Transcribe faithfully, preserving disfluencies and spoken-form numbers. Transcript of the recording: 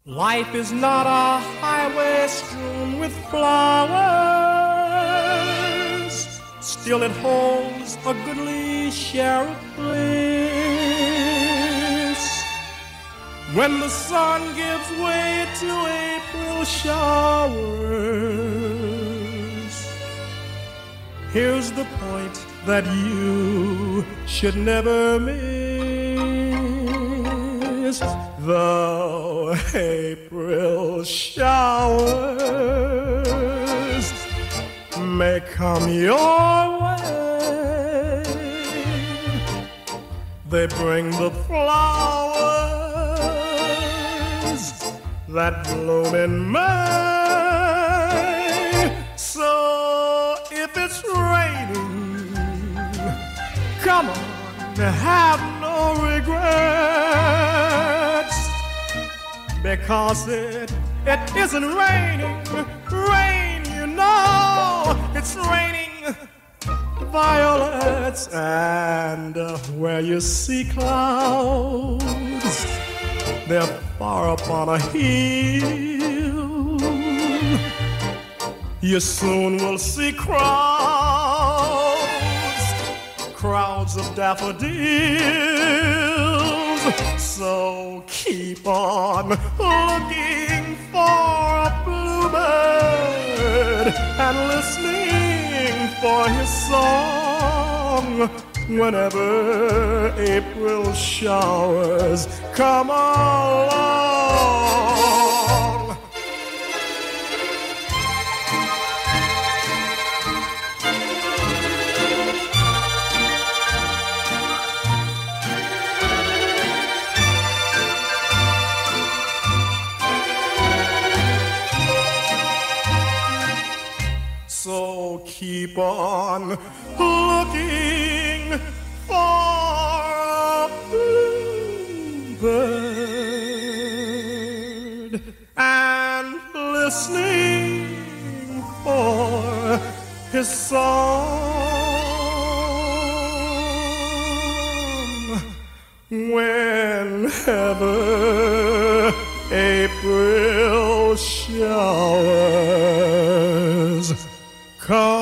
Life is not a highway strewn with flowers, still it holds a goodly share of bliss. When the sun gives way to April showers, here's the point that you should never miss. Though April showers may come your way, they bring the flowers that bloom in May. So if it's raining, come on, have no regrets, because it, it isn't raining rain, you know. It's raining violets. And uh, where you see clouds, they're far up on a hill. You soon will see crowds, crowds of daffodils. So keep on looking for a bluebird and listening for his song whenever April showers come along. So keep on looking for a bluebird and listening for his song whenever April showers come.